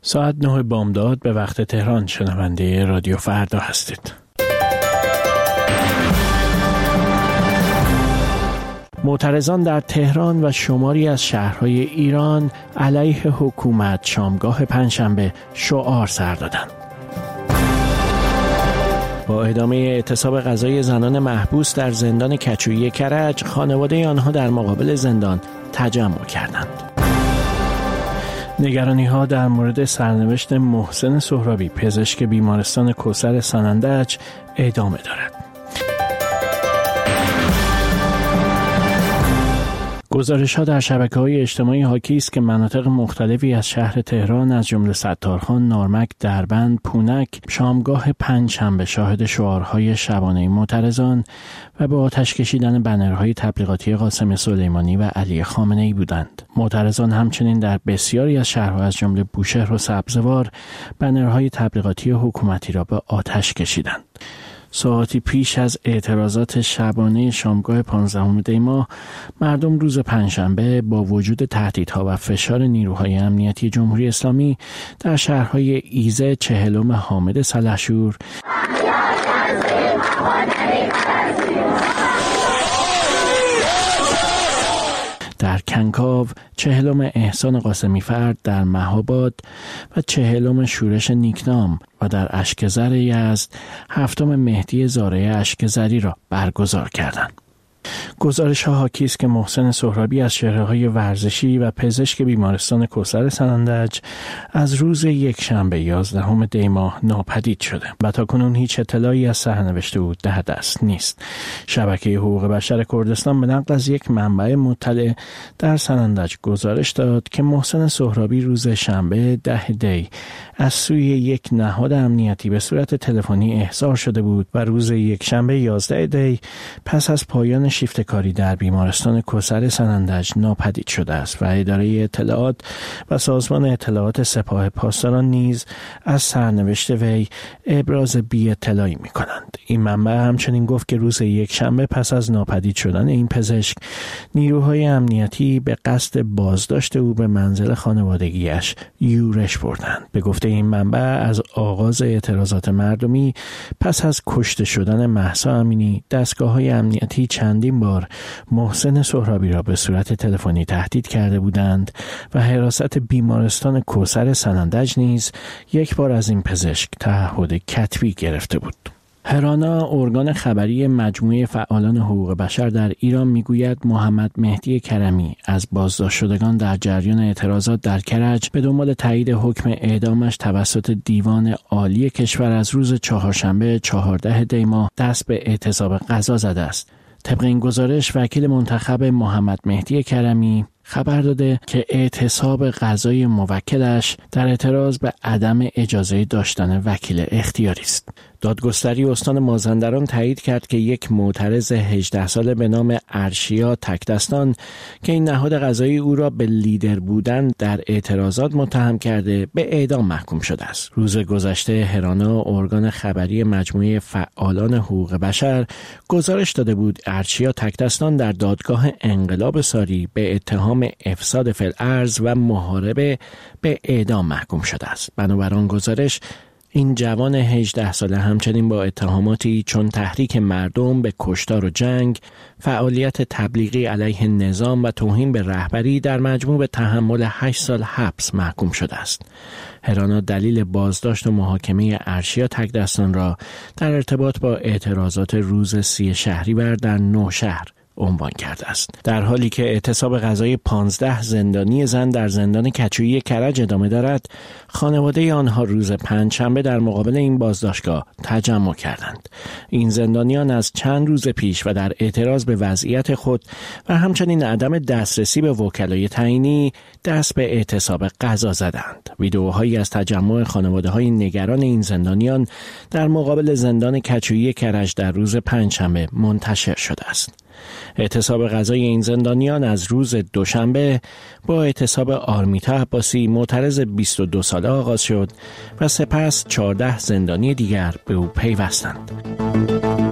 ساعت 9 بامداد به وقت تهران شنونده رادیو فردا هستید. معترضان در تهران و شماری از شهرهای ایران علیه حکومت شامگاه پنجشنبه شعار سر دادند. با ادامه اعتصاب قضایی زنان محبوس در زندان کچویی کرج، خانواده آنها در مقابل زندان تجمع کردند. نگرانی‌ها در مورد سرنوشت محسن سهرابی، پزشک بیمارستان کوثر سنندج، ادامه دارد. گزارش‌ها در شبکه‌های اجتماعی حاکی است که مناطق مختلفی از شهر تهران از جمله ستارخان، نارمک، دربند، پونک شامگاه پنجشنبه شاهد شعارهای شبانه معترضان و به آتش کشیدن بنرهای تبلیغاتی قاسم سلیمانی و علی خامنه‌ای بودند. معترضان همچنین در بسیاری از شهرها از جمله بوشهر و سبزوار بنرهای تبلیغاتی حکومتی را به آتش کشیدند. ساعتی پیش از اعتراضات شبانه شامگاه 15 دی ماه، مردم روز پنجشنبه با وجود تهدیدها و فشار نیروهای امنیتی جمهوری اسلامی در شهرهای ایزه، چهلم، حامد سلحشور، در کنکاو، چهلم احسان قاسمی فرد در مهاباد و چهلم شورش نیکنام و در اشکزر یزد هفتم مهدی زاره اشکزری را برگزار کردند. گزارش‌ها حاکی است که محسن سهرابی از چهره‌های ورزشی و پزشک بیمارستان کوثر سنندج از روز یکشنبه 11 دی ماه ناپدید شده و تاکنون هیچ اطلاعی از سرنوشت او در دست نیست. شبکه حقوق بشر کردستان به نقل از یک منبع مطلع در سنندج گزارش داد که محسن سهرابی روز شنبه 10 دی از سوی یک نهاد امنیتی به صورت تلفنی احضار شده بود و روز یکشنبه 11 دی پس از پایان شیفت کاری در بیمارستان کوثر سنندج ناپدید شده است و اداره اطلاعات و سازمان اطلاعات سپاه پاسداران نیز از سرنوشت وی ابراز بی اطلاعی می کنند. این منبع همچنین گفت که روز یکشنبه پس از ناپدید شدن این پزشک، نیروهای امنیتی به قصد بازداشت او به منزل خانوادگیش یورش بردند. به گفته این منبع، از آغاز اعتراضات مردمی پس از کشته شدن مهسا امینی، دستگاه‌های امنیتی چندین بار محسن سهرابی را به صورت تلفنی تهدید کرده بودند و حراست بیمارستان کوثر سنندج نیز یک بار از این پزشک تعهد کتبی گرفته بود. هرانا، ارگان خبری مجموعه فعالان حقوق بشر در ایران، میگوید محمد مهدی کرمی از بازداشت شدگان در جریان اعتراضات در کرج به دنبال تایید حکم اعدامش توسط دیوان عالی کشور از روز چهارشنبه 14 دی ماه دست به اعتصاب قضا زده است. طبق این گزارش، وکیل منتخب محمد مهدی کرمی خبر داده که اعتصاب قضایی موکلش در اعتراض به عدم اجازه داشتن وکیل اختیاری است. دادگستری استان مازندران تایید کرد که یک معترض 18 ساله به نام ارشیا تکدستان که این نهاد قضایی او را به لیدر بودن در اعتراضات متهم کرده، به اعدام محکوم شده است. روز گذشته هرانا، ارگان خبری مجموعه فعالان حقوق بشر، گزارش داده بود ارشیا تکدستان در دادگاه انقلاب ساری به اتهام افساد فی الارض و محاربه به اعدام محکوم شده است. بنابر آن گزارش، این جوان 18 ساله همچنین با اتهاماتی چون تحریک مردم به کشتار و جنگ، فعالیت تبلیغی علیه نظام و توهین به رهبری در مجموع به تحمل 8 سال حبس محکوم شده است. هرانا دلیل بازداشت و محاکمه ارشیا تکدستان را در ارتباط با اعتراضات روز 30 شهریور در نوشهر عنوان کرده است. در حالی که اعتصاب قضایی 15 زندانی زن در زندان کچویی کرج ادامه دارد، خانواده آنها روز پنجشنبه در مقابل این بازداشتگاه تجمع کردند. این زندانیان از چند روز پیش و در اعتراض به وضعیت خود و همچنین عدم دسترسی به وکلای تعیینی دست به اعتصاب قضا زدند. ویدئوهایی از تجمع خانواده‌های نگران این زندانیان در مقابل زندان کچویی کرج در روز پنجشنبه منتشر شده است. اعتصاب قضایی این زندانیان از روز دوشنبه با اعتصاب آرمیتا عباسی، معترض 22 ساله آغاز شد و سپس 14 زندانی دیگر به او پیوستند.